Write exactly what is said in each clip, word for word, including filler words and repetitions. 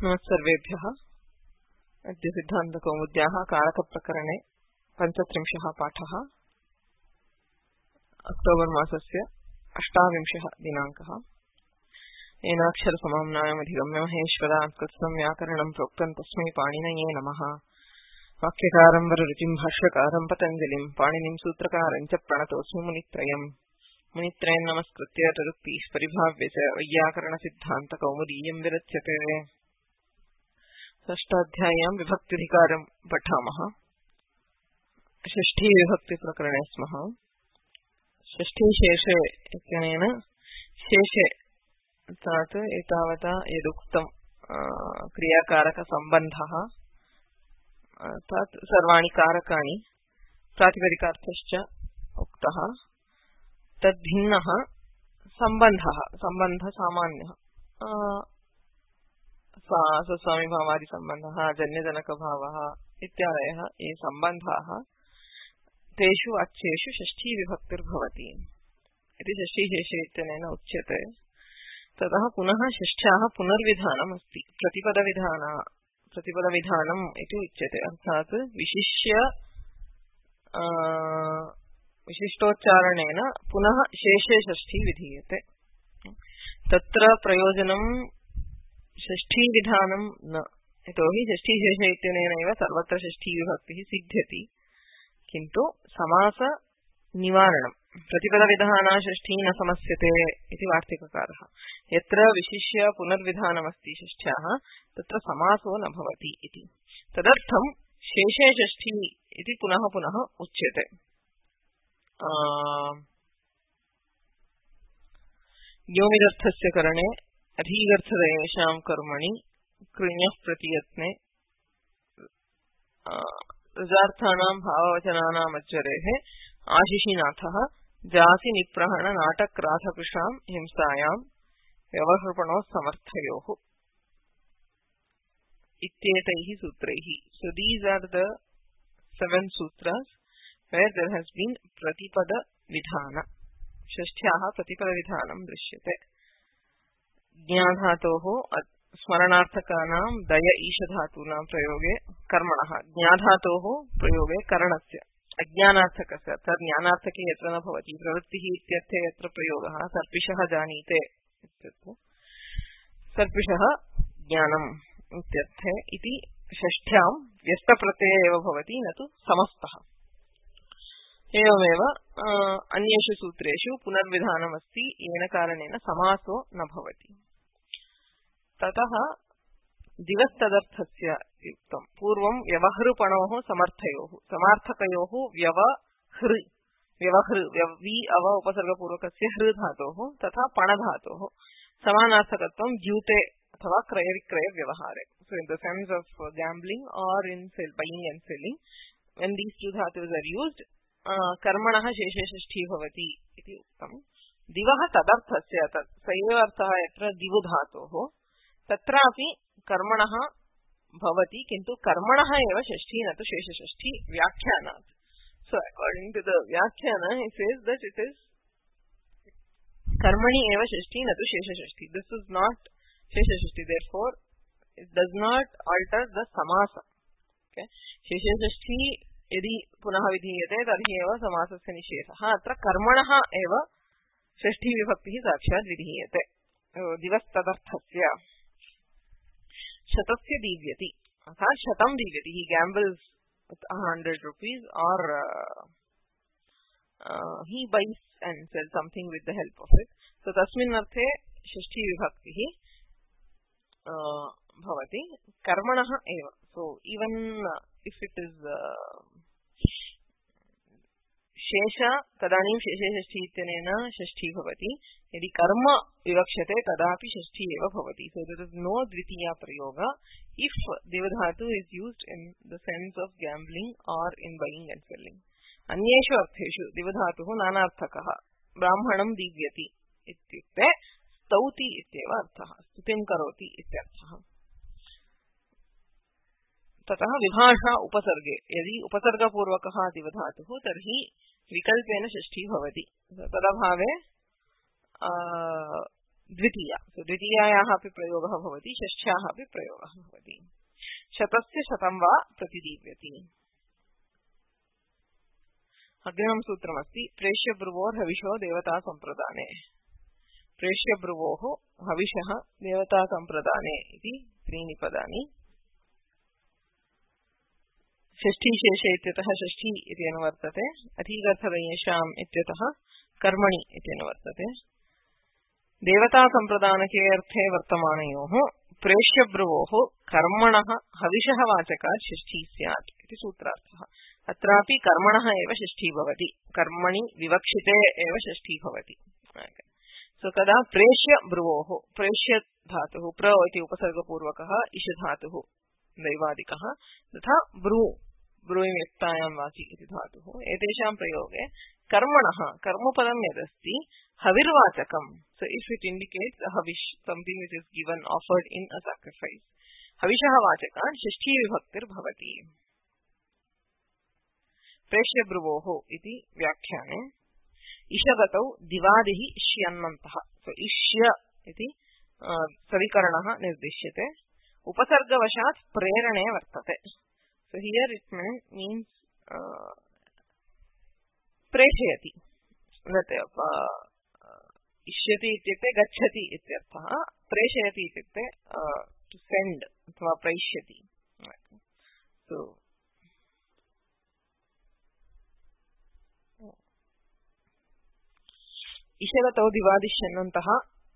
नमस्सर्वेभ्यः। अद्य सिद्धान्तकौमुद्याः कारकप्रकरणे पञ्चत्रिंशः पाठः। अक्टोबर् मासस्य अष्टाविंशः दिनाङ्कः। येनाक्षरसमाम्नायमधिगम्य महेश्वरात् कृत्स्नं व्याकरणं प्रोक्तं तस्मै पाणिनये नमः। वाक्यकारं वररुचिं भाष्यकारं पतञ्जलिं पाणिनिं सूत्रकारं च प्रणतोऽस्मि मुनित्रयम्। मुनित्रयं नमस्कृत्य तदुक्तिः परिभाव्य च वैयाकरणसिद्धान्तकौमुदीयं विरच्यते। षष्ठाध्याय्यां विभक्त्यधिकारं पठामः। षष्ठी विभक्ति प्रकरणे स्मः। षष्ठी शेषे इत्यनेन शेषे अर्थात् एतावता यदुक्तं क्रियाकारकसम्बन्धः अर्थात् सर्वाणि कारकाणि प्रातिपदिकार्थश्च उक्तः तद्भिन्नः सम्बन्धः सम्बन्धसामान्यः स्वस्वामिभावादिसम्बन्धः जन्यजनकभावः इत्यादयः ये सम्बन्धाः तेषु वाच्येषु षष्ठी विभक्तिर्भवति इति षष्ठीशेषे इत्यनेन उच्यते। ततः पुनः षष्ठ्याः पुनर्विधानम् अस्ति। प्रतिपदविधान प्रतिपदविधानम् इति उच्यते। अर्थात् विशिष्य विशिष्टोच्चारणेन पुनः शेषे षष्ठी विधीयते। तत्र प्रयोजनं षष्ठी विधानं न, यतोहि षष्ठी शेषे इत्यनेनैव सर्वत्र षष्ठी विभक्तिः सिद्ध्यति। किन्तु समास निवारणं प्रतिपदविधाना षष्ठी न समस्यते इति वार्तिककारः। यत्र विशिष्य पुनर्विधानमस्ति षष्ठ्याः तत्र समासो न भवति इति। तदर्थं शेषे षष्ठी इति पुनः पुनः उच्यते। योमिदर्थस्य करणे अधीगर्थदेशां कर्मणि कृण्यः प्रतियत्ने रजार्थानां भाववचनानाम् अज्जरेः आशिषिनाथः जासि निप्रहण नाटक्राथकृशां हिंसायां व्यवहृपणो समर्थयोः इत्येतैः सूत्रैः। So these are the seven sutras where there has been प्रतिपद विधान। षष्ठ्याः प्रतिपद विधानं दृश्यते। ज्ञाधातोः स्मरणार्थकानां दय ईशधातूनां प्रयोगे कर्मणः ज्ञाधातोः प्रयोगे करणस्य अज्ञानार्थकस्य अर्थात् ज्ञानार्थके यत्र न भवति प्रवृत्तिः इत्यर्थे यत्र प्रयोगः सर्पिषः जानीते इत्यत्र सर्पिषः ज्ञानम् इत्यर्थे इति षष्ठ्यां व्यस्तप्रत्यये एव भवति न तु समस्तः। एवमेव अन्येषु सूत्रेषु पुनर्विधानमस्ति येन कारणेन समासो न भवति। ततः दिवस्तदर्थस्य युक्तं पूर्वं व्यवहृपणोः समर्थयोः समार्थकयोः व्यवहृ व्यवहृ वि अव उपसर्गपूर्वकस्य हृ धातोः तथा पणधातोः समानार्थकत्वं द्यूते अथवा क्रयविक्रय व्यवहारे। So in the sense of gambling or in buying and selling, when these two dhatus are used, कर्मणः शेषे षष्ठी भवति इति उक्तम्। दिवः तदर्थस्य स एव अर्थः यत्र दिवु धातोः तत्रापि कर्मणः भवति किन्तु कर्मणः एव षष्ठी न तु शेषषष्ठी व्याख्यानात्। So according to the व्याख्यान he says that it is कर्मणि एव षष्ठी न तु शेषषष्ठी। This is not शेषषष्ठी, therefore it does not alter the samasa. Okay, शेषषष्ठी यदि पुनः विधीयते तर्हि एव समासस्य निषेधः। अत्र कर्मणः एव षष्ठी विभक्तिः साक्षात् विधीयते। दिवस्तदर्थस्य शतस्य दीव्यति अर्थात् शतं दीव्यति। He gambles with a hundred rupees or uh, uh, he buys and sells something with the help of it. So तस्मिन् अर्थे षष्ठी विभक्तिः uh, भवति कर्मणः एव। So even uh, if it is uh, शेष तदानीं शेषे षष्ठी इत्यनेन षष्ठी भवति। यदि कर्म विवक्ष्यते तदापि षष्ठी एव भवति। So there is no द्वितीया प्रयोग if दिवधातु is used in the sense of gambling or in buying and selling। अन्येषु अर्थेषु दिवधातुः नानार्थकः। ब्राह्मणं दीव्यति इत्युक्ते स्तौति इत्येव अर्थः, स्तुतिं करोति इत्यर्थः। ततः विभाषा उपसर्गे यदि उपसर्गपूर्वकः दिवधातुः तर्हि विकल्पेन षष्ठी भवति। तदभावे द्वितीया. So द्वितीयायाः अपि प्रयोगः भवति, षष्ठ्याः अपि प्रयोगः भवति. शतस्य शतं वा प्रतिदीप्यति. अग्रिमं सूत्रमस्ति प्रेष्यब्रुवोर् हविषो देवता सम्प्रदाने. प्रेष्यब्रुवोः हविषः देवता सम्प्रदाने इति त्रीणि पदानि. षष्ठी शेषे इत्यतः षष्ठी इति अनुवर्तते. अधीगर्थगयेषाम् इत्यतः कर्मणि इति अनुवर्तते. देवता सम्प्रदानके अर्थे वर्तमानयोः प्रेष्यब्रुवोः कर्मणः हविषः वाचकात् षष्ठी स्यात् इति सूत्रार्थः. अत्रापि कर्मणः एव षष्ठी भवति, कर्मणि विवक्षिते एव षष्ठी भवति. सो कदा प्रेष्यब्रुवोः, प्रेष्य धातुः प्र इति उपसर्गपूर्वकः इष धातुः दैवादिकः, तथा ब्रू ब्रूयिव्यक्तायां वाचि इति धातुः. एतेषां प्रयोगे कर्मणः कर्मपदं यदस्ति हविर्वाचकम्. So if it indicates a havish, something which is given, offered in a sacrifice, हविषः वाचकात् षष्ठी विभक्तिर् भवति. प्रेष्यब्रुवोः इति व्याख्याने इषगतौ दिवादिः इष्यन्नन्तः. So इष्य इति सविकरणः निर्दिश्यते. उपसर्गवशात् प्रेरणे वर्तते. So here it means uh, प्रेषयति. इष्यति इत्युक्ते गच्छति इत्यर्थः. प्रेषयति इत्युक्ते टु सेण्ड् अथवा प्रैष्यति. सो इषगतौ दिवादिष्यन्नन्तः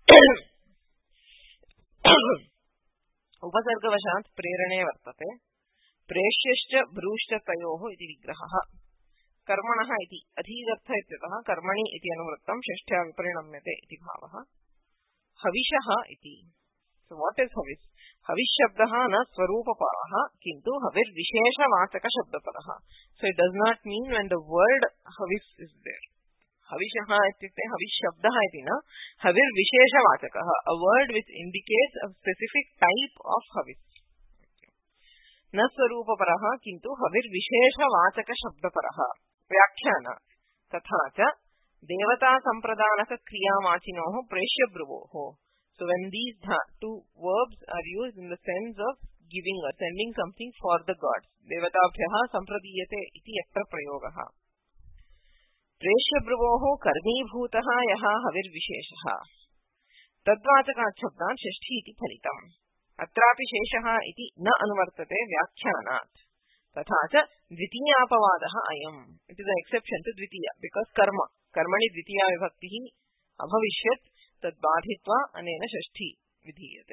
उपसर्गवशात् प्रेरणे वर्तते. प्रेष्यश्च ब्रूश्च तयोः इति विग्रहः. कर्मणः इति अधीगर्थ इत्यतः कर्मणि इति अनुवृत्तं षष्ठ्या विपरिणम्यते इति भावः. हविषः इति. So what is हविस्? हविस् शब्दः न स्वरूपपरः किन्तु हविर्विशेषवाचकशब्दपरः. So it does not mean when the word हविस् is there. हविषः इत्युक्ते हविस् शब्दः इति न, हविर्विशेषवाचकः, a word which indicates a specific type of हविस्. न स्वरूपपरः किन्तु हविर्विशेषवाचकशब्दपरः. व्याख्यान तथा च देवता संप्रदानक क्रियावाचिनोः प्रेष्यब्रुवोः. So when these two verbs are used in the sense of giving or sending something for the gods, देवताभ्यः संप्रदीयते इति यत्र प्रयोगः. प्रेष्यब्रुवोः कर्मीभूतः यः हविर्विशेषः तद्वाचकात् शब्दात् षष्ठी इति फलितम्. अत्रापि शेषः इति न अनुवर्तते व्याख्यानात्. तथा च द्वितीयापवादः अयम्. It is an exception to द्वितीया, बिकॉज कर्म कर्मणि द्वितीया विभक्तिः अभविष्यत्, तद् बाधित्वा अनेन षष्ठी विधीयते.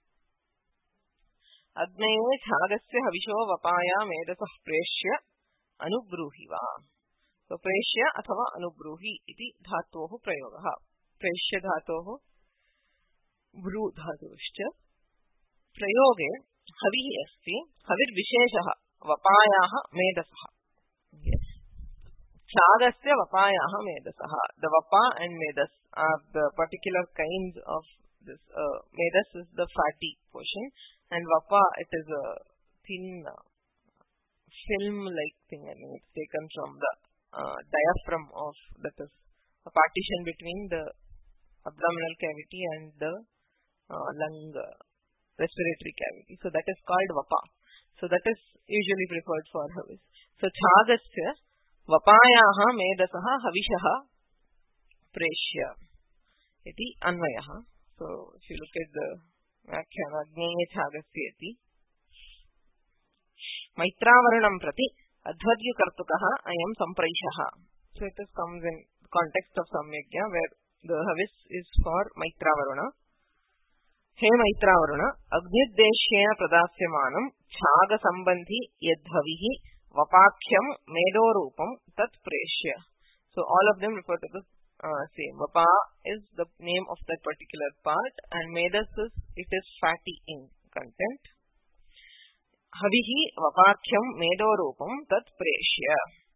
अग्नये छागस्य हविषो वपाया मेधसः प्रेष्य अनुब्रूहि वा. तो प्रेष्य अथवा अनुब्रूहि इति धातोः प्रयोगः. प्रेष्य धातोः ब्रू धातुश्च प्रयोगे हविः अस्ति. हविर्विशेषः वपायाः मेधसः. छागस्य वपायाः मेधसः. The vapa and medas are the particular kinds of this. Uh, medas is the fatty portion, and vapa it is a thin uh, film-like thing. I mean, it's taken from the uh, diaphragm of, that is a partition between the abdominal cavity and the uh, lung uh, respiratory cavity. So that is called vapa. So that is usually preferred for havis. So छागस्य वपायाः मेधसः हविषः प्रेष्य इति अन्वयः. So if you look at the व्याख्यान अग्नेये छागस्य इति मैत्रावरणं प्रति अध्वर्युकर्तुकः अयं सम्प्रैषः. So it is comes in context of सम्यज्ञा where the havis is for Maitravaruna. हे मैत्रावरुण, अग्निद्देश्येन प्रदास्यमानं छाग संबंधी यद्भविः वपाख्यं मेदोरूपं तत् प्रेष्य. So all of them refer to the uh, same. Vapa is the name of that particular part, and medas is, it is fatty in content. Havihi vapakhyam medoorupam tat preshya.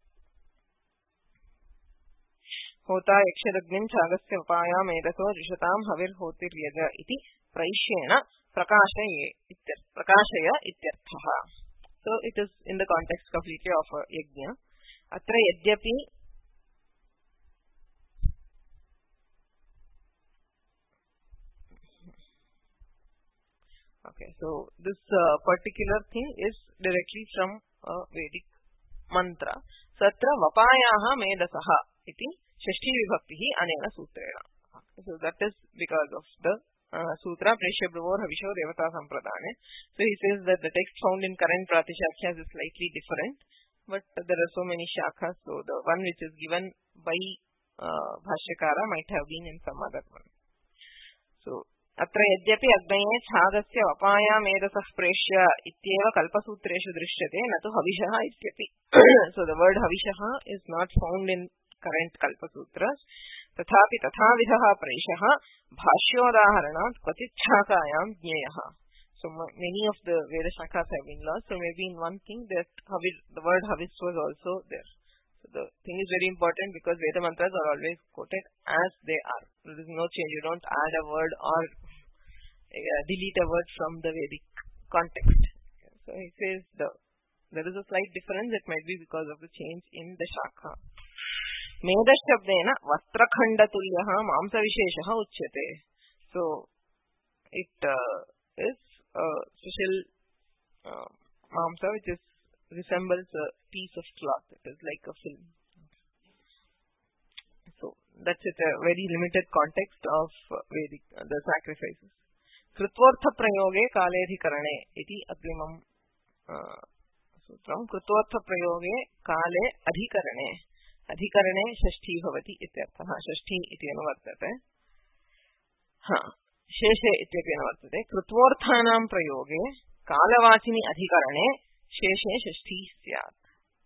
होता यक्षदग्निं छागस्य वपाया मेधसो रिषतां हविर्होतिर्यज इति प्रैष्येण प्रकाशये इत्यर्थ प्रकाशय इत्यर्थः. So it is in the context completely of a yajna. अत्र यद्यपि Okay, so this uh, particular thing is directly from a Vedic mantra. Satra vapayaha medasaha iti shashti vibhakti anena sutrena. So that is because of the uh, sutra Preshya Bruvor Havisho Devata Sampradane. So he says that the text found in current Pratishakyas is slightly different, but there are so many shakhas, so the one which is given by uh, Bhashyakara might have been in some other one. So अत्र यद्यपि अग्नये छादस्य वपायामेदसः प्रेष्य इत्येव कल्पसूत्रेषु दृश्यते न तु हविषः इत्यपि. So the word हविषः is not found in current kalpasutras. तथापि तथाविधः प्रेषः भाष्योदाहरणात् क्वचित् शाखायां ज्ञेयः. So many of the Veda shakhas have been lost. So maybe in one thing that havis, the word havis was also there. So the thing is very important because Veda mantras are always quoted as they are. There is no change. You don't add a word or uh, delete a word from the Vedic context. Okay. So he says the there is a slight difference. It might be because of the change in the shakha. Medashabdena vastrakhandatulyah mamsavisheshah uchyate. So it uh, is a special uh, mamsa which is resembles a piece of cloth. It is like a film. So that's it, a very limited context of uh, Vedic uh, the sacrifices. Krutvartha prayoge kaledhikarane iti agrimam uh, sutram. Krutvartha prayoge kale adhikarane. Adhikarane shashti bhavati ityarthah. Shashti iti anuvartate. Ha. Sheshe ityapi anuvartate. Krutvarthanam prayoge kalavachini adhikarane शेषे षष्ठी स्यात्.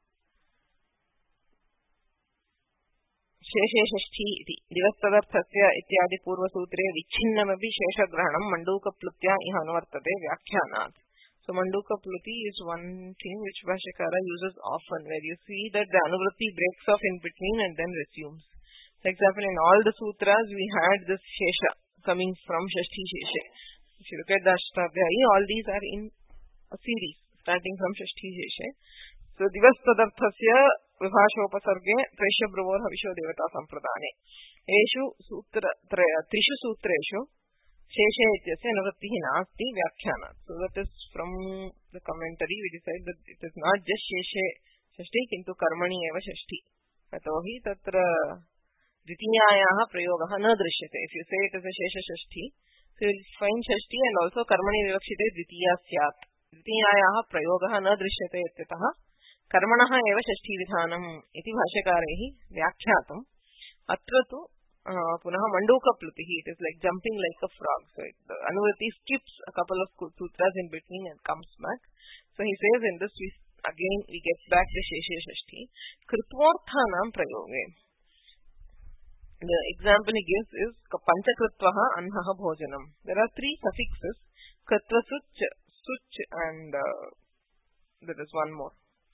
शेषे षष्ठी इति दिवस्तदर्थस्य इत्यादि पूर्वसूत्रे विच्छिन्नमपि शेषग्रहणं मण्डूकप्लुत्या इह अनुवर्तते व्याख्यानात्. So Mandukapluti is one thing which Bhashyakara uses often, where you see that the anuvritti breaks off in between and then resumes. For example, in all the sutras we had this shesha coming from Shashti Sheshe. If you look at the Ashtabhyayi, all these are in a series starting from Shashti Sheshe. So Divastadarthasya Vibhashopasarge Preshya Bruvor Havisho Devata Sampradane. Eshu sutra Trishu Sutreshu Sheshe Ityasya Navrattihi Nasti Vyakhyana. So that is from the commentary we decide that it is not just Sheshe Shashti Kintu Karmani Eva Shashti. Atohi Tatra Dvitiyayaha Prayogaha Na Drishyate. If you say it is a Shesha Shashti, so you will find Shashti and also Karmani Vivakshite Dvitiya Syat. Dvitiyayaha Prayogaha Na Drishyate Ityataha Karmanaha Eva Shashti Vidhanam Iti Bhashyakarehi Vyakhyātam. Atra tu Uh, punaha Mandukapluti. It is like jumping like a frog. So it, the Anuvritti skips a couple of sutras in between and comes back. So he says in this we again we get back to Sheshe Shashti. Krutvarthanam prayoge. The example he gives is Panchakritvaha Anhaha Bhojanam. There are three suffixes. Kritva Such, Such and uh, there is one more.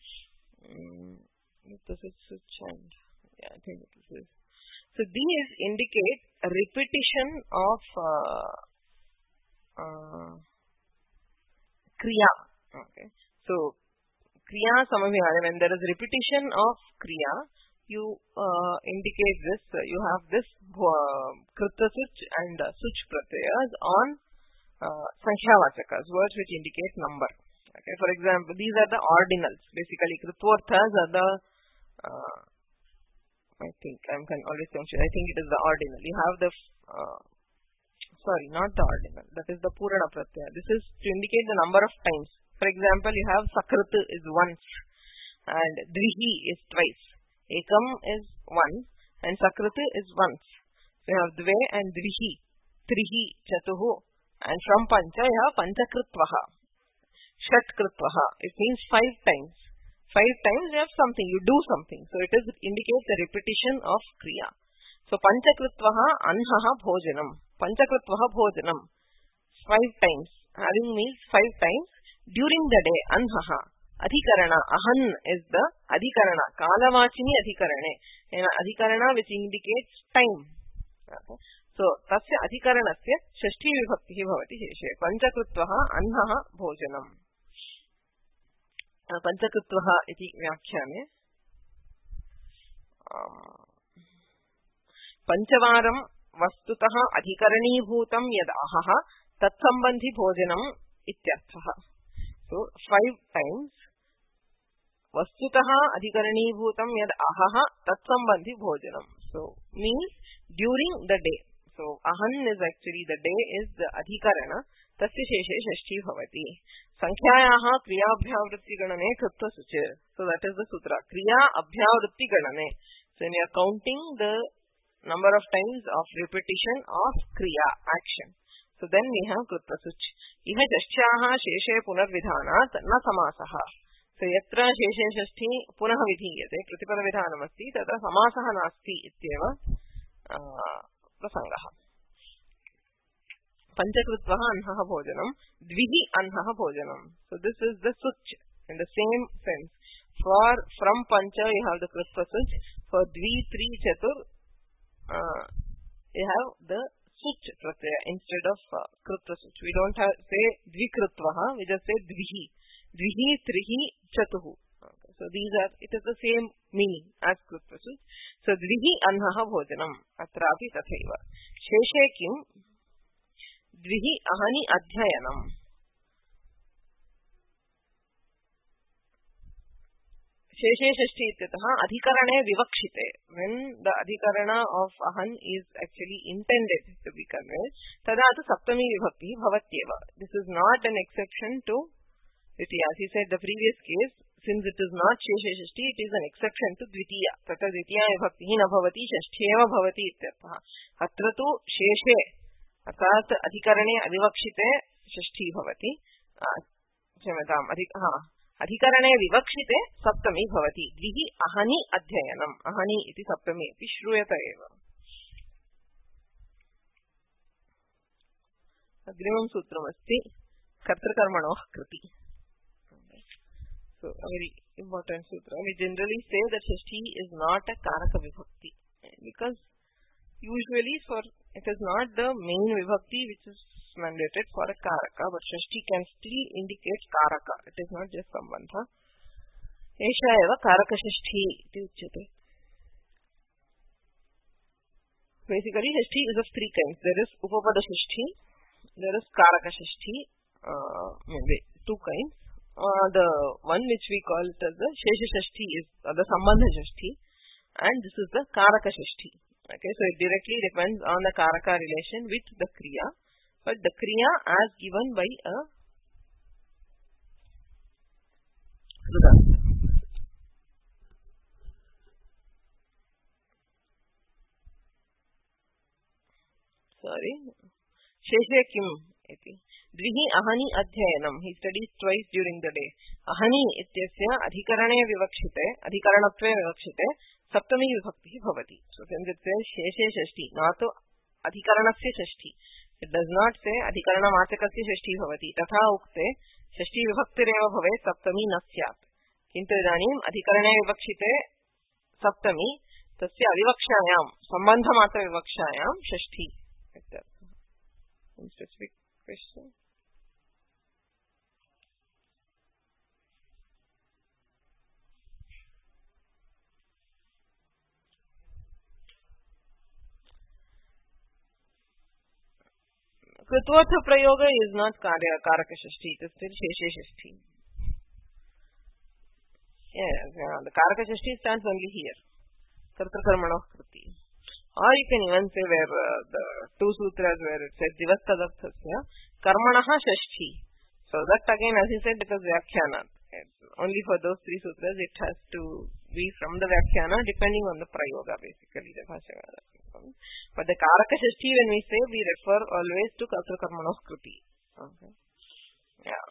Kritva Such, Such and yeah, I think this is. So these indicate a repetition of uh, uh, kriya. Okay. So kriya samabhivane, when there is repetition of kriya, you uh, indicate this. Uh, you have this uh, krita such and uh, such pratyayas on uh, sankhya-vachakas, words which indicate number. Okay. For example, these are the ordinals. Basically, kritvarthas are the uh, I think I'm always confused. I think it is the ordinal. You have the uh, sorry, not the ordinal. That is the Purana Pratyaya. This is to indicate the number of times. For example, you have Sakrit is once and Drihi is twice. Ekam is once and Sakrit is once. So you have Dve and Drihi, Trihi, Chatuhu, and from Pancha you have Panchakritvaha, Shatkritvaha. It means five times. Five times you have something, you do something. So it is, it indicates a repetition of kriya. So Panchakritvaha Anhaha Bhojanam. Panchakritvaha Bhojanam. Five times. Having means five times during the day. Anhaha. Adhikarana. Ahan is the Adhikarana. Kalavachini Adhikarane. And Adhikarana which indicates time. Okay. So Tasya Adhikaranasya Shashti Vibhaktihi Bhavati Sheshe. Panchakritvaha Anhaha Bhojanam. Panchakritvaha iti vyakhyane Panchavaram vastutaha adhikaranibhutam yad ahaha tatsambandhi bhojanam इत्यर्थः. So five times वस्तुतः अधिकरणीभूतं यद अहः तत्संबंधी भोजनम. So means during the day. So ahan is actually the day is the अधिकरण. तस्य शेषे षष्ठी भवति. संख्यायाः क्रियाभ्यावृत्तिगणने कृत्वसुच. So that is the sutra. क्रिया अभ्यावृत्तिगणने. So when you are counting the number of times of repetition of kriya action, so then we have कृत्वसुच. इह षष्ठ्याः शेषे पुनर्विधानात् न समासः. So यत्र शेषे षष्ठी पुनः विधीयते प्रतिपदविधानमस्ति तत्र समासः नास्ति इत्येव प्रसङ्गः. पंचकृत्वः अन्हः भोजनं द्विहि अन्हः भोजनं. So this is the such in the same sense. For from pancha you have the कृत्वसुच. For dvi, tri, chatur uh, you have the such pratyaya instead of uh, कृत्वसुच. We don't have say dvikritvaha, we just say dvihi. Dvihi, trihi, chatuhu. Okay. So these are, it is the same meaning as कृत्वसुच. So dvihi anhaha bhojanam atrapi tathaiva. Sheshe kim द्विहि अहनि अध्ययनम्. शेषे षष्ठी इत्यतः अधिकरणे विवक्षिते. When the अधिकरण of अहन् is actually intended to be conveyed, तदा तु सप्तमी विभक्तिः भवत्येव. This is not an exception to Dwitiya. As he said the previous case, since it is not शेषे षष्ठी, it is an exception to द्वितीया. तत्र द्वितीया विभक्तिः न भवति, षष्ठी एव भवति इत्यर्थः. अत्र तु शेषे अर्थात अधिकरणे अविवक्षिते षष्ठी भवति. क्षम्यताम्, अधिकरणे विवक्षिते सप्तमी भवति. द्विहि अहनि अध्ययनम्. अहनि इति सप्तमी इति श्रूयते एव. अग्रिमं सूत्रमस्ति कर्तृकर्मणोः कृति. So a very important sutra. We generally say that Shashthi is not a karaka vibhakti because usually for it is not the main vibhakti which is mandated for a karaka, but Shashthi can still indicate karaka. It is not just sambandha. Esha eva karaka Shashthi iti uchyate. Basically Shashthi is of three kinds. There is upapada Shashthi, there is karaka Shashthi, uh, maybe two kinds. Uh, the one which we call it as the shesha Shashthi is uh, the sambandha Shashthi, and this is the karaka Shashthi. Okay, so it directly depends on the karaka relation with the kriya, but the kriya as given by a krudanta. Sorry, sheshe kim iti. Dvihi ahani adhyayanam. He studies twice during the day. Ahani ityasya adhikarane vivakshite, adhikaranatve vivakshite, सप्तमी विभक्ति भवति. So since it says शेषे षष्ठी, not to अधिकरणस्य Shashthi, it does not say अधिकरणवाचकस्य षष्ठी भवति. तथा उक्ते षष्ठी विभक्तिरेव भवेत्, सप्तमी न स्यात्. किन्तु इदानीम् अधिकरणे विवक्षिते सप्तमी, तस्य अविवक्षायां सम्बन्धमात्र विवक्षायां षष्ठी. Specific question. कृत्वोऽर्थ प्रयोग is not karya karaka Shashthi, it is still sheshe Shashthi. Yeah, yeah, the karaka Shashthi stands only here. Kartakarmanoh kriti. Or you can even say where uh, the two sutras where it says divastadarthasya karmanah Shashthi. So that again, as he said, it is vyakhyana. Only for those three sutras it has to be from the vyakhyana depending on the prayoga basically. The bhashagara. But the karaka Shashthi when we say, we refer always to kartakarmanoh kriti. Okay. Yeah.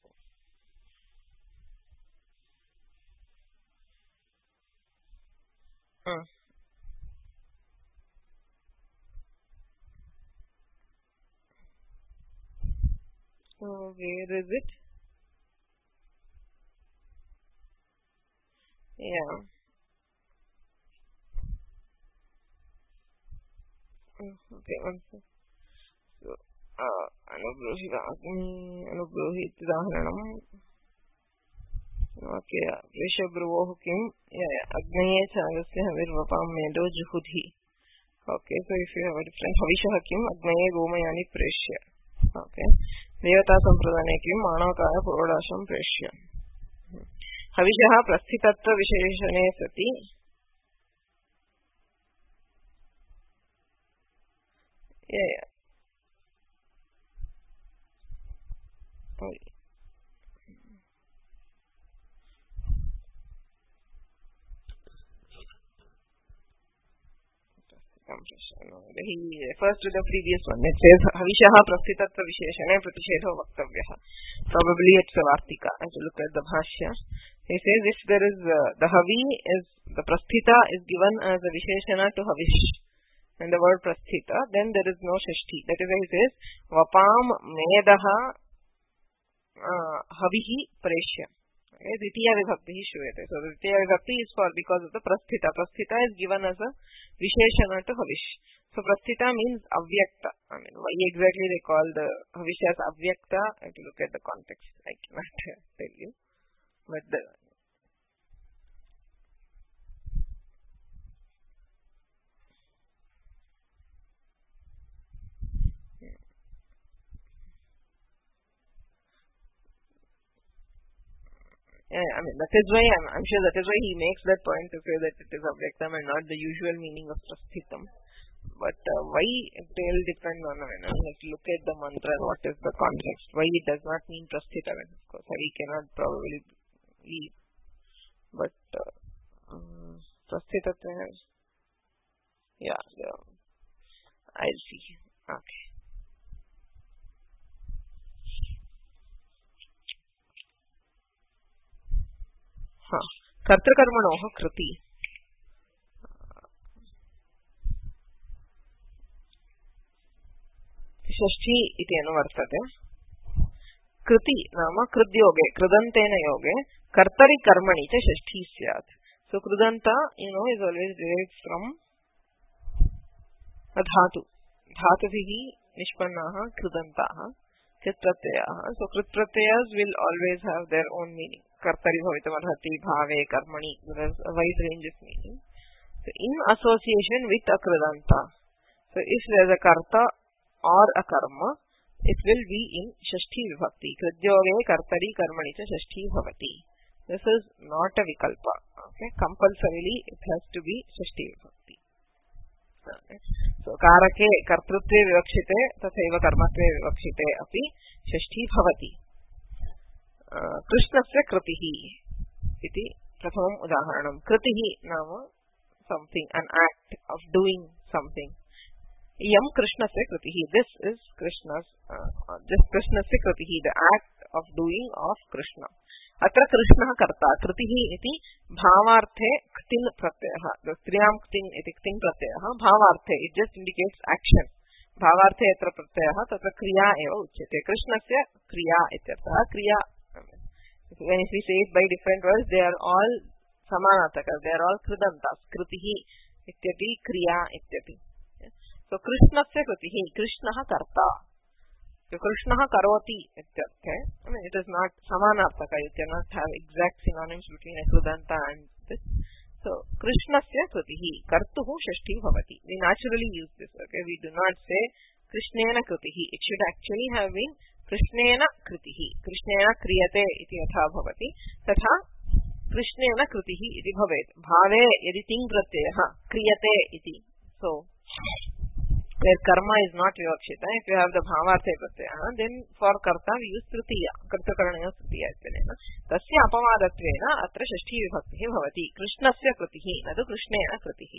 Hmm. So where is it? Yeah. Okay, one second. So, uh, anubrohita agni, anubrohit daharanam. Okay, Vrishabruvoh kim, yeah, yeah, agnaye charasya havirvapam medo juhudhi. Okay, so if you have a different Havisha kim, agnaye gomayani preshya. Okay, देवता संप्रदाने किं मानवकाय पुरोडाशं प्रेष्य हविषः प्रस्थितत्व विशेषणे सति yeah, yeah. Oh. He refers to the previous one. It says Havishaha Prasthitatva Visheshane Pratishedo Vaktavyaha. Probably it's a Vartika. As you look at the Bhashya, he says if there is uh, the Havi is the Prasthita is given as a Visheshana to Havish and the word Prasthita, then there is no Shashti. That is why he says Vapam Medaha uh, Havihi Preshya. Okay, Ditiya Vibhakti Shuyate. So the Ditiya Vibhakti is for because of the Prasthita. Prasthita is given as a Visheshana to Havish. So Prasthita means Avyakta. I mean, why exactly they call the Havish as Avyakta? I have to look at the context. I cannot tell you. But the Yeah, I mean, that is why I'm, I'm sure that is why he makes that point to say that it is Avyaktam and not the usual meaning of Prasthitam. But uh, why it will depend on, I mean, you have to look at the mantra, what is the context, why it does not mean Prasthita. I mean, of course, he cannot probably be, but uh, um, Prasthita, yeah, yeah, I'll see. Okay. कर्तृकर्मणोः कृति षष्ठी इति अनुवर्तते कृति नाम कृद्योगे कृदन्तेन योगे कर्तरि कर्मणि च षष्ठी स्यात् so कृदन्त you know is always derived from a धातु धातुभिः निष्पन्नाः कृदन्ताः कृत् प्रत्ययाः सो कृत् प्रत्ययास् will always have their own meaning कर्तरि भवितुमर्हति भावे कर्मणि there is a wide range of meaning so in association with a kridanta so if there is a karta or a karma it will be in shashti vibhakti kridyoge kartari karmani cha shashti bhavati this is not a vikalpa okay compulsorily it has to be shashti vibhakti okay. so karake kartrutve vivakshite tathaiva karmatve vivakshite api shashti bhavati कृष्णस्य कृतिः इति प्रथमम् उदाहरणं कृतिः नाम something an act of doing something इयं कृष्णस्य कृतिः this is Krishna's uh, this कृष्णस्य कृतिः the act of doing of Krishna अत्र कृष्णः कर्ता कृतिः इति भावार्थे क्तिन् प्रत्ययः the स्त्रियां क्तिन् इति क्तिन् प्रत्ययः भावार्थे it just indicates action भावार्थे यत्र प्रत्ययः तत्र क्रिया एव उच्यते कृष्णस्य क्रिया इत्यर्थः क्रिया when we say it by different words they are all samanataka they are all kridantas kritihi ityati kriya ityati so krishnasya kritihi krishnah karta so krishnah karoti ityarthe I mean it is not samanataka you cannot have exact synonyms between a kridanta and this so krishnasya kritihi kartuhu shashti bhavati we naturally use this okay we do not say krishnena kritihi it should actually have been कृष्णेन कृतिः कृष्णेन क्रियते इति यथा भवति तथा कृष्णेन कृतिः इति भवेत् भावे यदि तिङ् प्रत्ययः क्रियते इति so where karma is not vivakshita if you have the bhavarthe pratyayah then for karta we use tritiya kartakaranayo tritiya ityanena tasya apavadattvena atra shashti vibhaktiः bhavati krishnasya kritiः न तु कृष्णेन कृतिः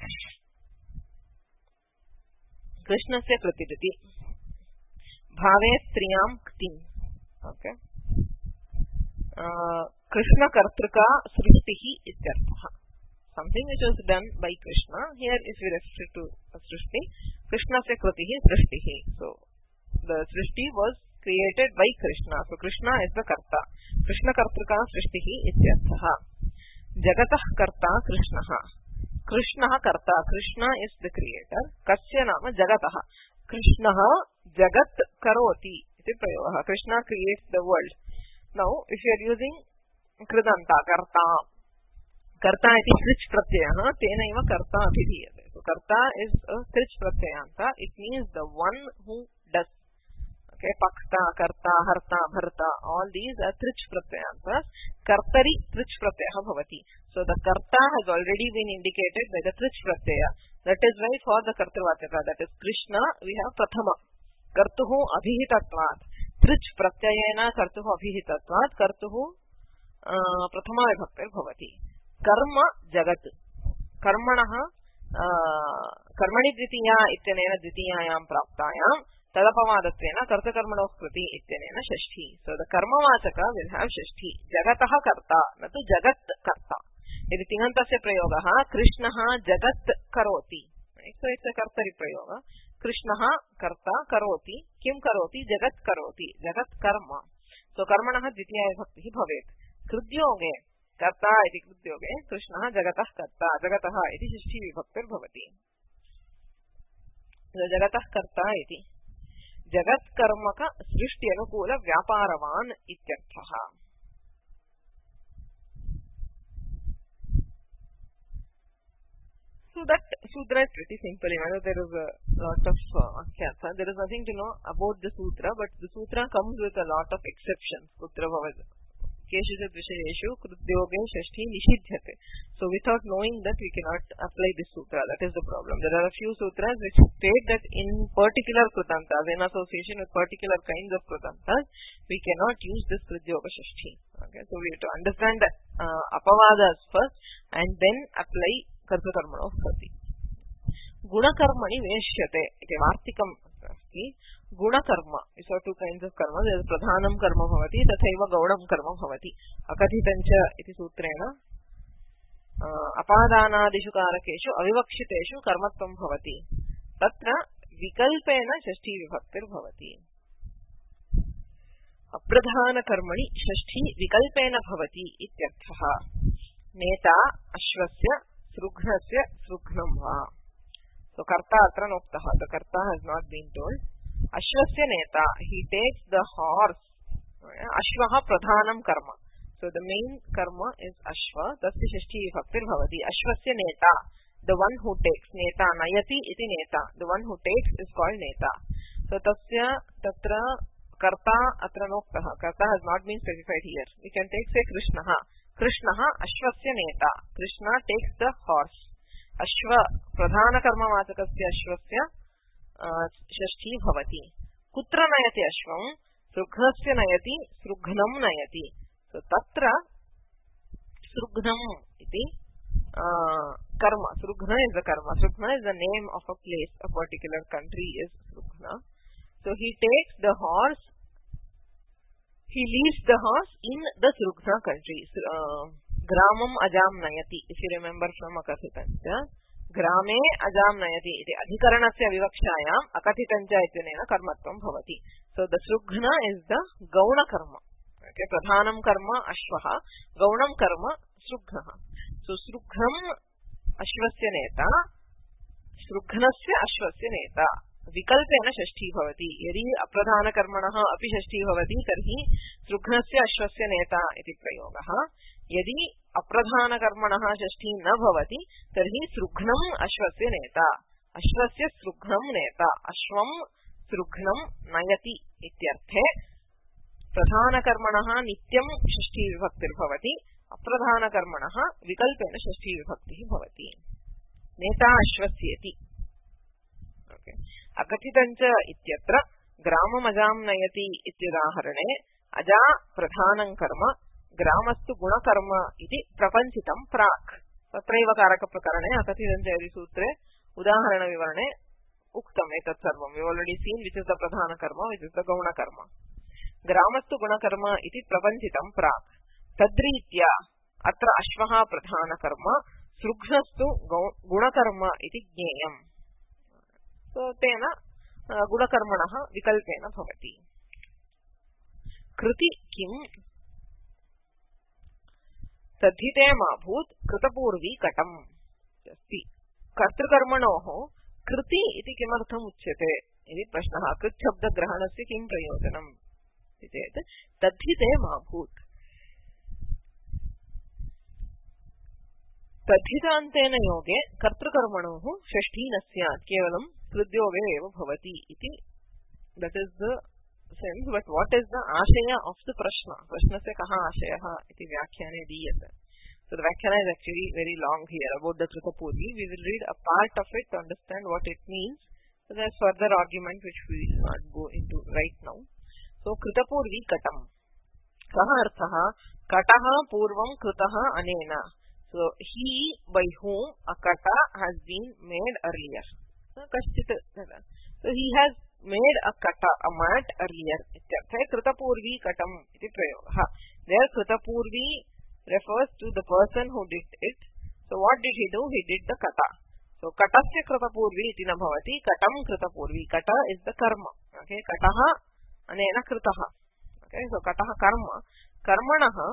कृष्णस्य कृतिरिति भावे स्त्रियां क्तिम् ओके कृष्ण कर्तृका सृष्टिः इत्यर्थः something which was done by Krishna here if we refer to सृष्टि कृष्णस्य कृतिः सृष्टिः so the Srishti was created by Krishna so Krishna is the karta Krishna कर्तृका सृष्टिः इत्यर्थः जगतः कर्ता कृष्णः कृष्णः कर्ता Krishna is the creator कस्य नाम जगतः कृष्णः जगत् करोति इति प्रयोगः Krishna creates the world now if you are using कृदन्ता कर्ता कर्ता इति कृच् प्रत्ययः तेनैव कर्ता अभिधीयते so कर्ता is a कृच् प्रत्ययान्त it means the one who does Okay, pakta, karta, harta, bharta, all these are trich pratyayantas. Kartari trich pratyaya bhavati. So the karta has already been indicated by the trich pratyaya. That is why for the kartravachaka, that is Krishna, we have prathama. Kartuhu abhihitatvat. Trich pratyayena kartuhu abhihitatvat. Kartuhu uh, prathama vibhaktir bhavati. Karma jagat. Karmanaha uh, karmani dvitiya ityanena dvitiyayam praptayam. Tadapamadatena kartakarmanoh kriti ityanena shashti. So the karmavachaka will have shashti. Jagataha karta, natu jagat karta. Yadi tingantasya prayogaha Krishnaha jagat karoti. Right? So it's a kartari prayoga. Krishnaha karta karoti. Kim karoti? Jagat karoti. Jagat karma. So karmanaha dvitiya vibhakti bhavet. Krudyoge karta iti krudyoge Krishnaha jagatah karta. Jagataha iti shashti vibhaktir bhavati. So jagatah karta iti जगत कर्मक सृष्टि अनुकूल व्यापारवान इत्यर्थः. So that sutra is pretty simple. You know, there is a lot of uh, there is nothing to know about the sutra, but the sutra comes with a lot of exceptions. Kutra bhavad keshichit vishayeshu krudyoge shashti nishidhyate. So without knowing that, we cannot apply this sutra. That is the problem. There are a few sutras which state that in particular krutantas, in association with particular kinds of krutantas, we cannot use this krudyoga shashti. Okay, so we have to understand the uh, apavadas first and then apply karta karmano krati. Guna karmani veshyate iti vartikam asti. Guna karma. We saw two kinds of karma. There is pradhanam karma bhavati, tathaiva gaudam karma bhavati. Akathitancha iti sutrena apadanadishu karakeshu avivakshiteshu karmatvam bhavati. Tatra vikalpena shashti vibhaktir bhavati. Apradhana karmani shashti vikalpena bhavati ityarthaha. Neta ashvasya srughnasya srughnam va. So karta atra noktaha. The karta has not been told. Ashvasya neta, he takes the horse. Ashvaha pradhanam karma. So the main karma is ashva. Tasya shashti vibhaktir bhavati. Ashvasya neta, the one who takes. Neta nayati iti neta. The one who takes is called neta. So tasya tatra karta atra noktaha. Karta has not been specified here. We can take say Krishnaha. Krishnaha ashvasya neta. Krishna takes the horse. Ashva pradhana karma vachakasya ashvasya shashti bhavati. Kutra nayati ashvam? Srughnasya nayati srughnam nayati. So tatra srughnam iti uh, karma. Srughna is the karma. Srughna is the name of a place. A particular country is Srughna. So he takes the horse. He leaves the horse in the Srughna country. Uh, Gramam ajam nayati. If you remember from Akathitancha. Grame ajam nayati iti adhikaranasya vivakshayam akathitancha ityena karmatvam bhavati. So the Srughna is the gauna karma. Okay, pradhanam karma ashvaha, gaunam karma srughnaha. So srughnam ashvasya neta, srughnasya ashvasya neta. Vikalpena shashti bhavati. Yadi apradhana karmanaha api shashti bhavati tarhi srughnasya ashvasya neta iti prayogaha. Yadi apradhana karmanaha shashti na bhavati tarhi srughnam ashvasya neta. Ashvasya srughnam neta. Ashvam srughnam nayati ityarthe. Pradhana karmanaha nityam shashti vibhaktir bhavati. Apradhana karmanaha vikalpena shashti vibhakti bhavati. Neta ashvasyati. Okay. Akathitancha ityatra gramam ajam nayati ityudaharane aja pradhanam karma gramastu guna karma iti prapanchitam prak. Tatraiva karaka prakarane akathitancha iti sutre udaharana vivarane uktam etat sarvam. We already seen which is the pradhana karma, which is the gauna karma. Gramastu guna karma iti prapanchitam prak. Tadritya atra ashvaha pradhana karma srughnastu guna karma iti jneyam. So tena guna karmanaha vikalpena bhavati. Kriti kim tadhite mabhut kritapurvi katam. Asti kartakarmanoho kriti iti kimartham uchyate iti prashnaha. Krit shabda grahanasya kim prayojanam iti tadhite mabhut. तद्धितान्तेन योगे कर्तृकर्मणोः षष्ठी न स्यात् केवलं कृद्योगे एव भवति इति. That is the sense, but what is the ashaya of the prashna? Prashnasya kaha ashayah iti vyakhyaane diyate. So the vyakhyaana is actually very long here about the Kritapurvi. We will read a part of it to understand what it means. So there is further argument which we will not go into right now. So Kritapurvi katam. Kaha arthaha kataha purvam kritaha anena. So he by whom a kata has been made earlier. So he has made a kata, a mat earlier. Kritapurvi katam iti prayoga. There Kritapurvi refers to the person who did it. So what did he do? He did the kata. So katasya Kritapurvi iti na bhavati, katam Kritapurvi. Kata is the karma. Okay, kataha anena kritaha. Okay, so kataha karma. Karmanaha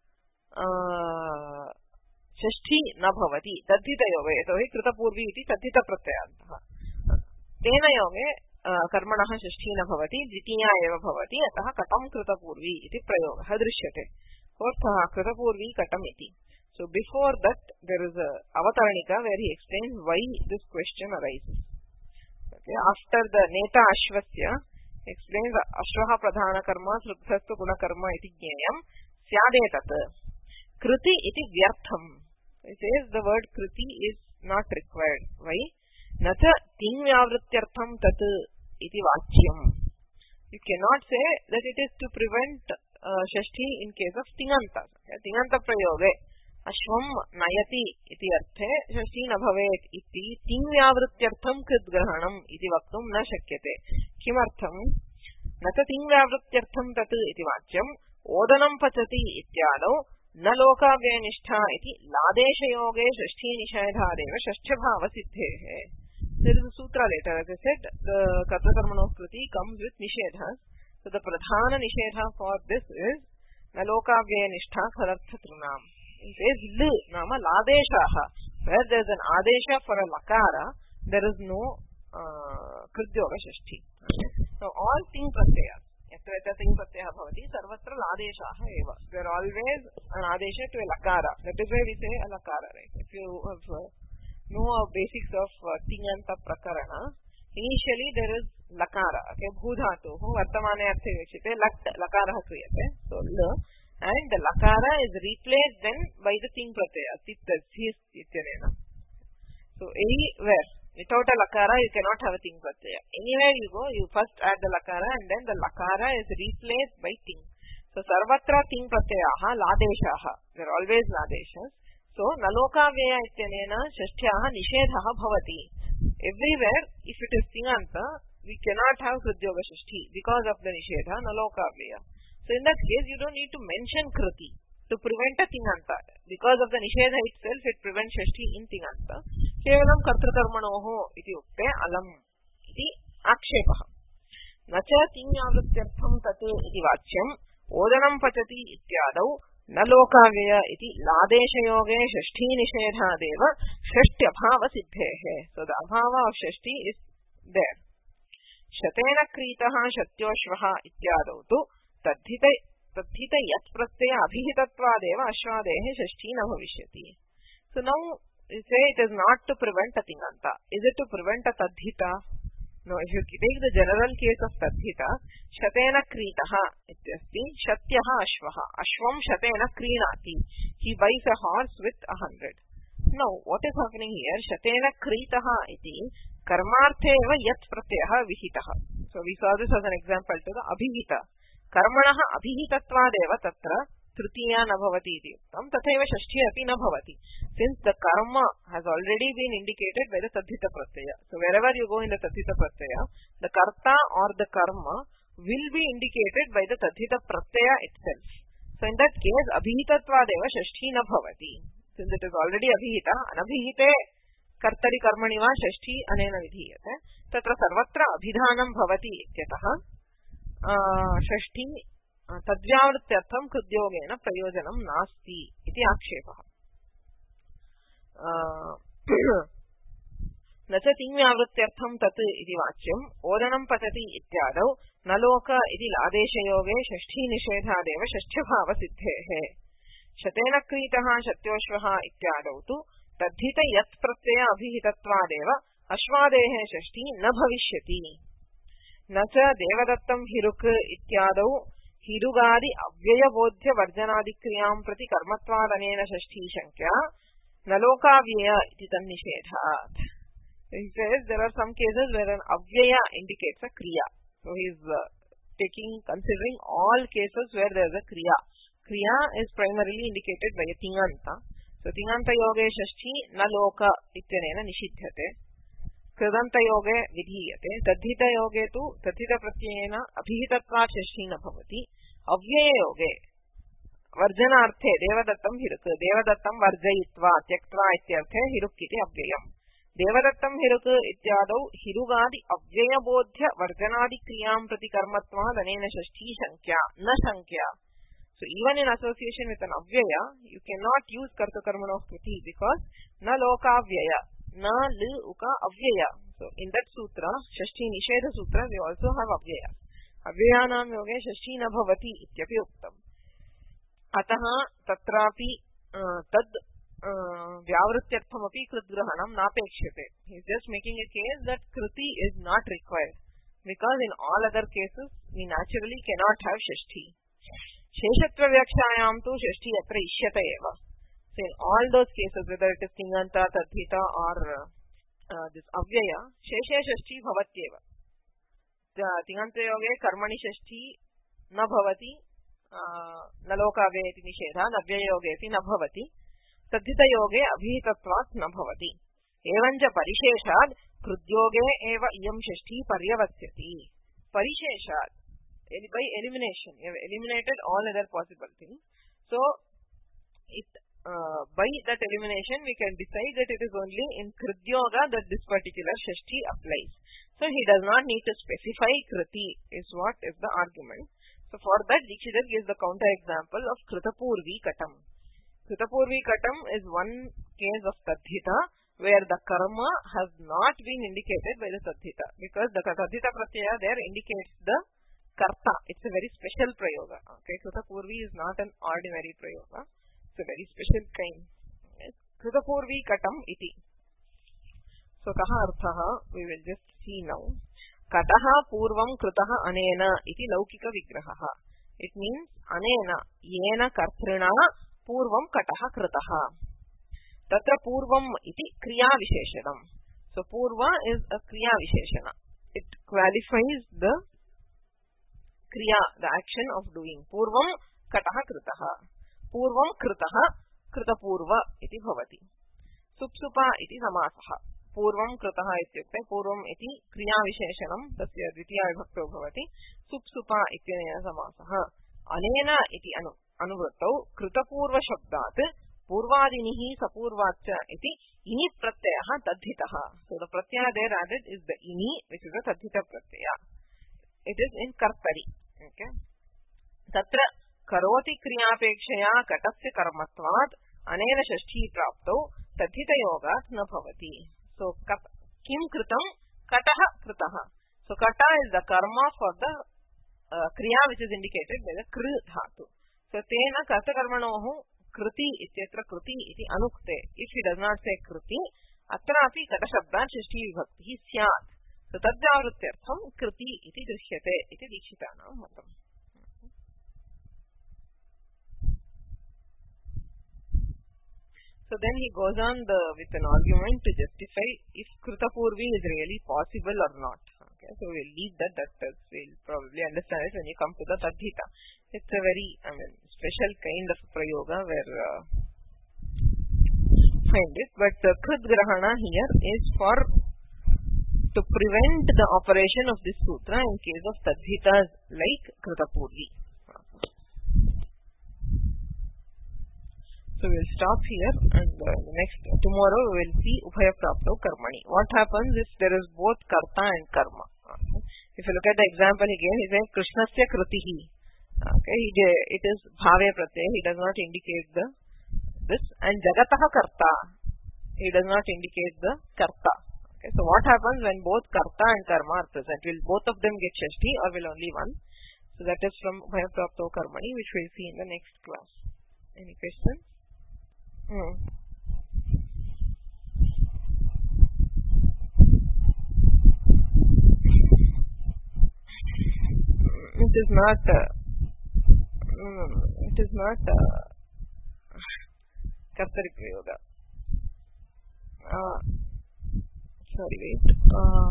uh, षष्ठी न भवति तद्धित योगे यतोहि कृतपूर्वी इति तद्धित प्रत्ययान्तः तेन योगे कर्मणः षष्ठी न भवति द्वितीया एव भवति अतः कटं कृतपूर्वी इति प्रयोगः दृश्यते अर्थः कृतपूर्वी कटम् इति so before that there is a avatarnika where he explains why this question arises. Okay, after the neta ashvasya explains ashvaha pradhana karma sruthastu guna karma iti jnayam syadetat kriti iti vyartham. It says the word kriti is not required. Why? Nacha ting vyavrityartham tat iti vachyam. You cannot say that it is to prevent uh, shashti in case of tinganta. Tinganta prayoge ashvam nayati iti arthe shashti na bhavet iti ting vyavrityartham krit grahanam iti vaktum na shakyate. Kimartham? Nacha ting vyavrityartham tat iti vachyam odanam pachati ityadau न लोकाव्यय निष्ठा इति लादेश योगे षष्ठी निषेधादेव षष्ठ भाव सिद्धेः. There is a sutra later, as I said, the kartakarmano kriti comes with nishedha. So the pradhana nishedha for this is na lokavyaya nishtha khalartha trunam. It says l nama ladeshaha. Where there is an adesha for a lakara, there is no uh, krityoga shashti. So all thing pratyayas. Yatra thing pratyaya bhavati sarvatra ladeshaha eva. There are always an adesha to a lakara. That is why we say a lakara, right? If you have uh, know basics of uh, tinganta prakarana, initially there is lakara. Okay, bhudhatu vartamane arthe vikshite lat lakara kriyate. So l and the lakara is replaced then by the ting pratyaya tit his ityanena. So anywhere without a lakara you cannot have a ting pratyaya. Anywhere you go, you first add the lakara and then the lakara is replaced by ting. So sarvatra ting pratyayaha ladeshaha. There are always ladeshas. So nalokavyaya ityanena shashtyaha nishedhaha bhavati. Everywhere if it is tinganta we cannot have krityoga shashti because of the nishedha nalokavyaya. So in that case you don't need to mention kriti to prevent a tinganta. Because of the nishedha itself it prevents shashti in tinganta. Kevalam kartrakarmanoho iti ukte alam iti akshepaha. Nacha tingyavrityartham tate iti vachyam odanam pachati ityadau na lokavyaya iti ladeshayoge shashti nishedhadeva shashti abhava siddhehe. So the abhava of shashti is there. Shatena kritaha shatyoshvaha ityadau tu tadhita tadhita yat pratyaya abhihitatvadeva ashvadehe shashti na bhavishyati. So now you say it is not to prevent a tinganta. Is it to prevent a tadhita? No, if you take the general case of tadhita, shatena kritaha ityasti shatyaha ashvaha. Ashvam shatena krinati. He buys a horse with a hundred. Now, what is happening here? Shatena kritaha iti karmarthe eva yat pratyaha vihitaha. So we saw this as an example to the abhihita. Karmanaha abhihitatvadeva tatra tritiya na bhavati iti uktam tathaiva shashti api na bhavati. Since the karma has already been indicated by the tadhita pratyaya. So wherever you go in the tadhita pratyaya, the karta or the karma will be indicated by the tadhita pratyaya itself. So in that case, abhihitatvadeva shashti na bhavati. Since it is already abhihita, anabhihite kartari karmani va shashti anena vidhiyate. Tatra sarvatra abhidhanam bhavati ityataha shashti तद्व्यावृत्त्यर्थम कृद्योगेन प्रयोजनम नास्ति इति आक्षेपः. न च तिङ्व्यावृत्त्यर्थम तत् इति वाच्यम ओदनं पचति इत्यादौ न लोक इति लादेशयोगे षष्ठी निषेधादेव षष्ठ्यभाव सिद्धेः. शतेन क्रीतः शत्योश्वः इत्यादौ तु तद्धित यत् प्रत्यय अभिहितत्वादेव अश्वादेः षष्ठी न भविष्यति. न च देवदत्तं हिरुक् इत्यादौ हिरुगादि अव्ययबोध्य वर्जनादिक्रियां प्रति कर्मत्वादनेन षष्ठी शङ्क्या न लोकाव्यय इति तन्निषेधात्. He says there are some cases where an avyaya indicates a kriya. So he is uh, taking, considering all cases where there is a kriya. Kriya is primarily indicated by a tinganta. So tinganta yoge shashti na loka ityanena nishidhyate. Kridanta yoge vidhiyate. Tadhita yoge tu tadhita pratyayena abhihitatvat shashti na bhavati. Avyaya yoge varjanarthe devadattam hiruk. Devadattam varjayitva tyaktva ityarthe hiruk iti avyayam. देवदत्तं हिरुक् इत्यादौ हिरुगादि अव्ययबोध्य वर्जनादि क्रियां प्रति कर्मत्वाद् अनेन षष्ठी शङ्क्या न शङ्क्या. So even in association with an avyaya, you cannot use kartakarmanoh kriti because na lokavyaya, na l uka avyaya. So in that sutra, षष्ठी निषेध sutra, we also have avyaya. Avyayanam yoge षष्ठी न भवति इत्यपि उक्तम्. अतः तत्रापि तद् व्यावृत्त्यर्थमपि कृद्ग्रहणं नापेक्ष्यते. He is just making a case that kriti is not required because in all other cases we naturally cannot have षष्ठी. शेषत्व व्याख्यायां तु षष्ठी अत्र इष्यते एव. So in all those cases, whether it is tinganta, tadhita or uh, this avyaya, शेषे षष्ठी भवत्येव. तिङन्ते योगे कर्मणि षष्ठी न भवति, न लोकाव्यय इति निषेधः, नव्ययोगे इति न भवति. तद्धितयोगे अभिहितत्वात् न भवति. एवञ्च परिशेषात् कृद्योगे एव इयं षष्ठी पर्यवस्यति. परिशेषात्, by elimination, you have eliminated all other possible things. So, it, uh, by that elimination, we can decide that it is only in kridyoga that this particular Shashthi applies. So, he does not need to specify kriti, is what is the argument. So, for that, Dikshidhar gives the counter example of kritapurvi katam. Kritapurvi katam is one case of tadhita where the karma has not been indicated by the tadhita because the tadhita pratyaya there indicates the karta. It's a very special prayoga. Okay, Kritapurvi is not an ordinary prayoga. It's a very special kind. Yes. Kritapurvi katam iti. So, kaha arthaha we will just see now. Kataha purvam kritaha anena iti laukika vigrahaha. It means anena yena kartrina पूर्वं कटः कृतः. तत्र पूर्वम् इति क्रिया विशेषणम्. So Purva is a kriya visheshana. It qualifies the kriya, the action of doing. पूर्वं कटः कृतः. पूर्वं कृतः कृतपूर्व इति भवति. सुप्सुपा इति समासः. पूर्वं कृतः इत्युक्ते पूर्वम् इति क्रिया विशेषणम् तस्य द्वितीया विभक्तौ भवति. सुप्सुपा इत्यनेन समासः. अनेन इति अनु अनुवृत्तौ कृतपूर्व शब्दात् पूर्वादिनिः सपूर्वाच्च इति इनि प्रत्ययः तद्धितः. So the pratyaya there added is the ini, which is a tadhita pratyaya. It is in kartari. Okay. तत्र करोति क्रियापेक्षया कटस्य कर्मत्वात् अनेन षष्ठी प्राप्तौ तद्धितयोगात् न भवति. So किं कृतं? कटः कृतः. So kata is the karma for the uh, kriya which is indicated by the kr dhatu. So tena kartakarmanoh kriti ityatra kriti iti anukte. If he does not say kriti, atrapi kata shabdan Shashthi vibhakti syat. So tadjavrutyartham kriti iti drishyate iti dikshitanam matam. So then he goes on the, with an argument to justify if Kritapurvi is really possible or not. Okay, so we'll leave that, that we'll probably understand it when you come to the Tadhita. It's a very, I mean, special kind of prayoga where uh, find it. But uh, Krit Grahana here is for to prevent the operation of this sutra in case of Tadhitas like Kritapurvi. So we'll stop here and uh, next tomorrow we will see Ubhaya Prapto Karmani. What happens if there is both Karta and Karma? Okay. If you look at the example again, he says Krishnasya Kritihi. Okay, it is Bhave Pratyaya, he does not indicate the this, and Jagataha Karta, he does not indicate the Karta. Okay, so what happens when both Karta and Karma are present? Will both of them get Shashti or will only one? So that is from Ubhaya Prapto Karmani, which we will see in the next class. Any questions? Hmm. it is not uh, mm, it is not uh, Kartari Prayoga. Uh, sorry, wait. Uh,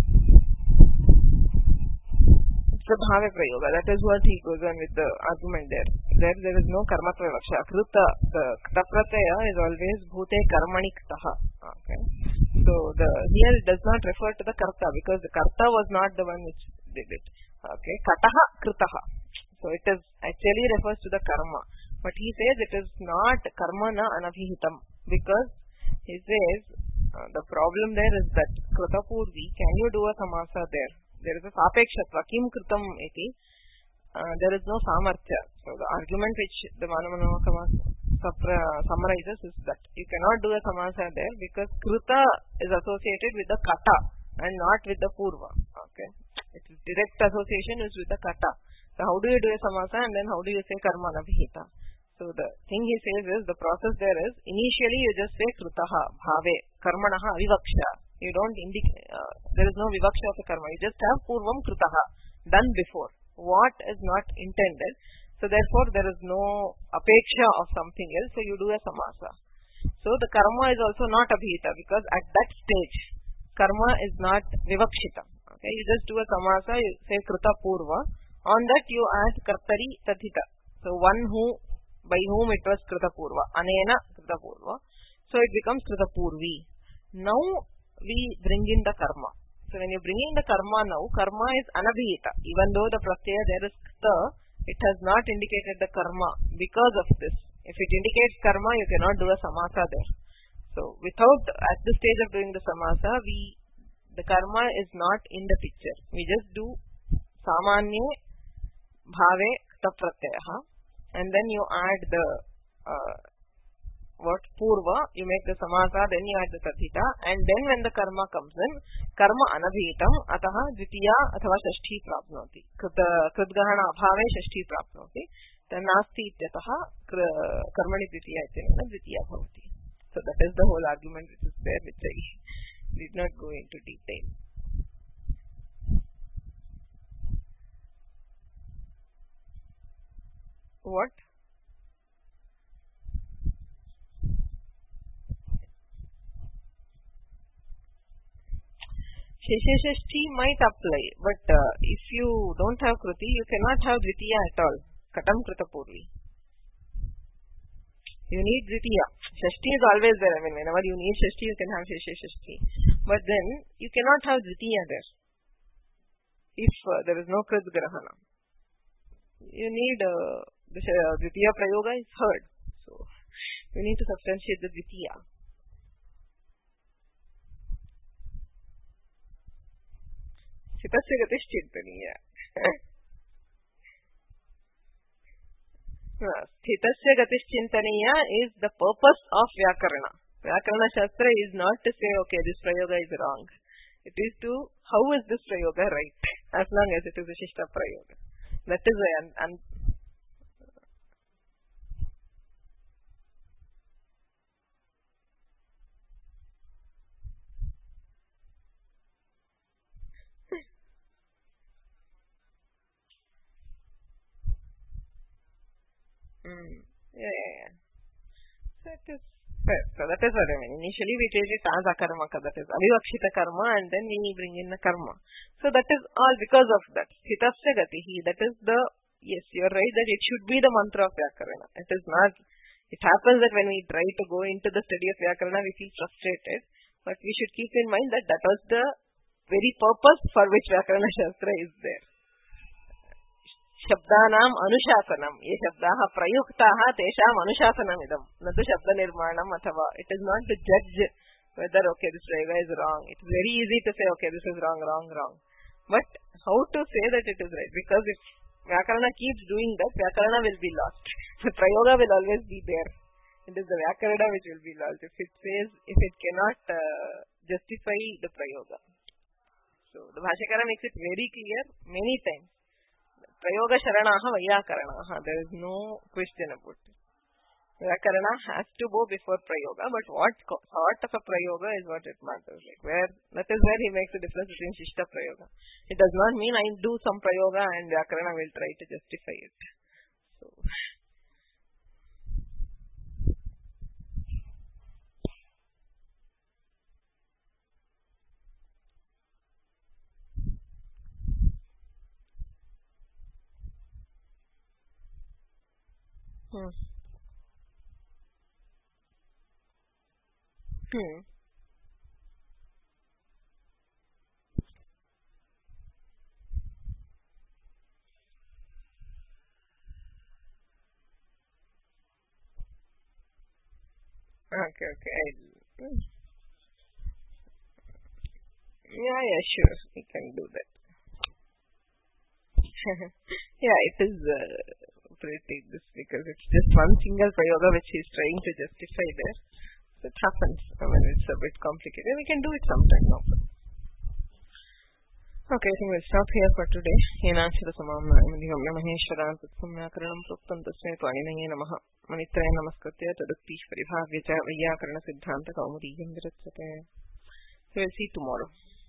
it's the Bhave Prayoga. That is what he goes on with the argument there. There, there is no Karmatva Vivaksha. Kruta, the Kta Pratyaya is always Bhute Karmani Ktaha. Okay. So the here it does not refer to the Karta because the Karta was not the one which did it. Okay. Kataha Krutaha. So it is actually refers to the karma. But he says it is not karma na anabhihitam because he says uh, the problem there is that Krutapurvi, can you do a samasa there? There is a sapekshatva, kim kritam iti. Uh, there is no samarthya. So the argument which the Manamanavakama summarizes is that you cannot do a samasa there because Kruta is associated with the kata and not with the purva. Okay. Its direct association is with the kata. So how do you do a samasa and then how do you say karma anabhihita? So the thing he says is the process there is initially you just say krutaha, bhave, karmanaha, vivaksha. You don't indicate, uh, there is no vivaksha of the karma. You just have purvam krutaha, done before. What is not intended. So therefore there is no apeksha of something else. So you do a samasa. So the karma is also not abhita because at that stage karma is not vivakshita. Okay, you just do a samasa, you say kruta purva. On that you add kartari tathita. So one who, by whom it was krita purva. Anena krita purva. So it becomes krita purvi. Now we bring in the karma. So when you bring in the karma now, karma is anabhita. Even though the pratyaya there is krita, it has not indicated the karma because of this. If it indicates karma, you cannot do a samasa there. So without, at the stage of doing the samasa, we, the karma is not in the picture. We just do samanye bhave kta pratyaya and then you add the uh, what purva, you make the samasa, then you add the tathita, and then when the karma comes in, karma anabhitam ataha dvitiya athava shashti prapnoti. Krudgahana abhave shashti prapnoti. Then nasti ityataha karmani dvitiya ityena dvitiya bhavati. So that is the whole argument which is there, which I did not go into detail. What? Sheshashashti might apply, but uh, if you don't have Kruti, you cannot have Dvitiya at all. Katam Krita Purvi. You need Dvitiya. Shashti is always there. I mean, whenever you need Shashti, you can have Sheshashashti. But then, you cannot have Dvitiya there. If uh, there is no Krit Grahana. You need, uh, the uh, Dvitiya Prayoga is heard. So, you need to substantiate the Dvitiya. Sitasya Gatish Chintaniya. Sitasya Gatish Chintaniya is the purpose of Vyakarana. Vyakarana Shastra is not to say, okay, this Prayoga is wrong. It is to, how is this Prayoga right? As long as it is a Shishta Prayoga. That is why, and, and Mm. Yeah, yeah, yeah. That is fair. So that is what I mean. Initially we treat it as akarmaka, that is avivakshita karma, and then we bring in the karma. So that is all because of that. Sitasya gatihi, that is the, yes, you are right that it should be the mantra of Vyakarana. It is not, it happens that when we try to go into the study of Vyakarana, we feel frustrated. But we should keep in mind that that was the very purpose for which Vyakarana Shastra is there. Shabdanam anushasanam. Ye shabdaha prayuktaha tesham anushasanam idam. Nadu shabda nirmanam athava. It is not to judge whether, okay, this prayoga is wrong. It is very easy to say, okay, this is wrong, wrong, wrong. But how to say that it is right? Because if Vyakarana keeps doing that, Vyakarana will be lost. The prayoga will always be there. It is the Vyakarana which will be lost. If it says, if it cannot uh, justify the prayoga. So the Bhashyakara makes it very clear many times. Prayoga Sharanaha Vyakaranaha. There is no question about it. Vyakarana has to go before Prayoga, but what sort of a Prayoga is what it matters. Like where that is where he makes the difference between Shishta Prayoga. It does not mean I do some Prayoga and Vyakarana will try to justify it. So. Hmm. Hmm. Okay, okay. I, yeah, yeah, sure. We can do that. Yeah, it is uh, pretty this because it's just one single prayoga which he's trying to justify there. So it happens. I mean, it's a bit complicated. We can do it sometime. No problem. Okay, I think we'll stop here for today. Yenachara samamnayam maheshwaran samyakaranam proktam tasmai paninaya namaha manitraya namaskatya tadukti paribhavya cha vayyakarana siddhanta kaumudiyam viratsate. So we'll see tomorrow.